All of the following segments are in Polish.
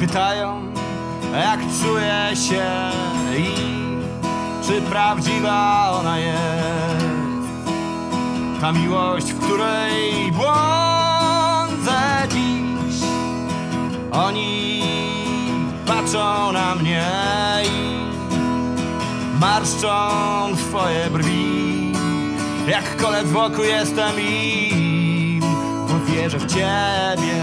Pytają, jak czuję się i czy prawdziwa ona jest. Ta miłość, w której błądzę dziś. Oni patrzą na mnie i marszczą swoje brwi. Jak kolec wokół jestem im, bo wierzę w Ciebie.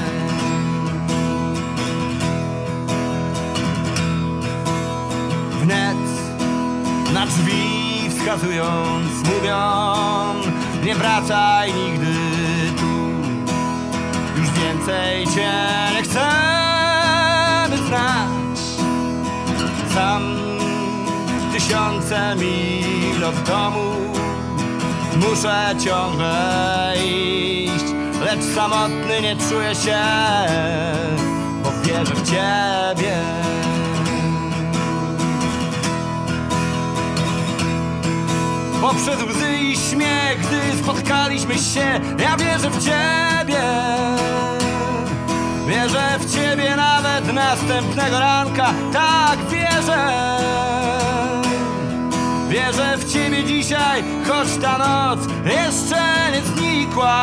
Wnet na drzwi wskazując mówią, nie wracaj nigdy tu. Już więcej Cię nie chcemy znać. Sam tysiące mil od domu muszę ciągle iść, lecz samotny nie czuję się, bo wierzę w Ciebie. Poprzez łzy i śmiech, gdy spotkaliśmy się, ja wierzę w Ciebie. Wierzę w Ciebie nawet następnego ranka, tak wierzę. Wierzę w Ciebie dzisiaj, choć ta noc jeszcze nie znikła.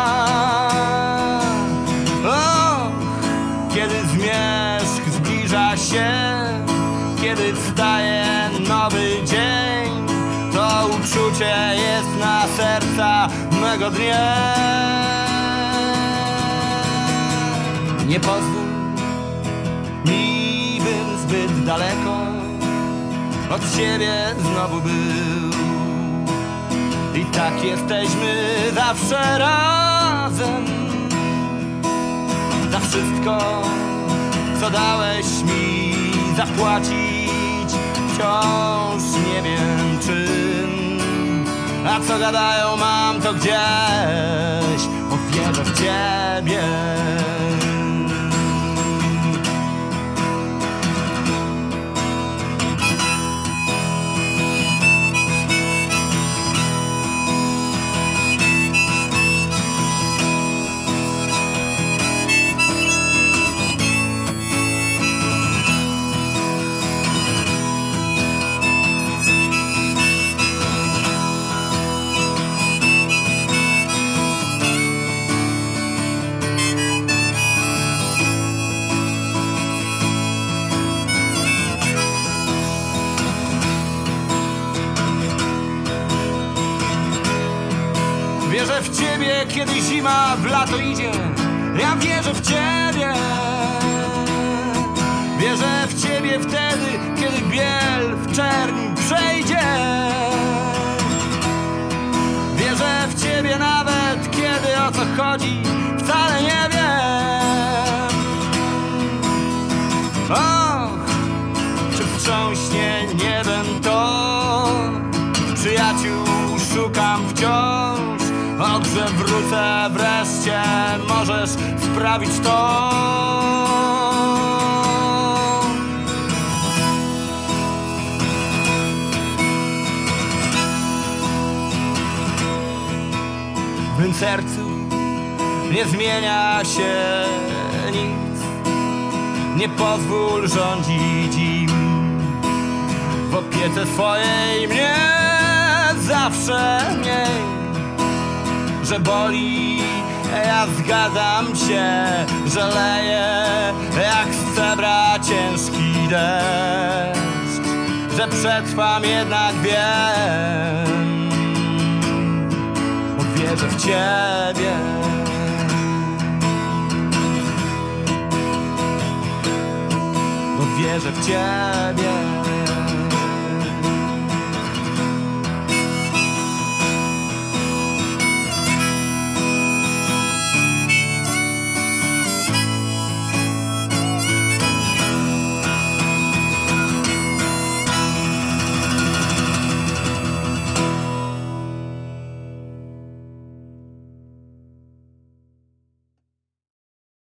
O, kiedy zmierzch zbliża się, kiedy wstaje nowy dzień, to uczucie jest na serca mego dnia. Nie pozwól mi, bym zbyt daleko od Ciebie znowu był. I tak jesteśmy zawsze razem. Za wszystko, co dałeś mi zapłacić, wciąż nie wiem czym. A co gadają, mam to gdzieś, bo wierzę w Ciebie. Wierzę w Ciebie, kiedy zima w lato idzie. Ja wierzę w Ciebie. Wierzę w Ciebie wtedy, kiedy biel w czerń przejdzie. Wierzę w Ciebie nawet, kiedy o co chodzi wcale nie wiem. Och, czy wstrząśnie niebem to przyjaciół szukam wciąż. Dobrze, wrócę wreszcie, możesz sprawić to. W mym sercu nie zmienia się nic. Nie pozwól rządzić im. W opiece swojej mnie zawsze miej. Że boli, ja zgadzam się, że leje jak z cebra ciężki deszcz, że przetrwam, jednak wiem, bo wierzę w Ciebie. Bo wierzę w Ciebie.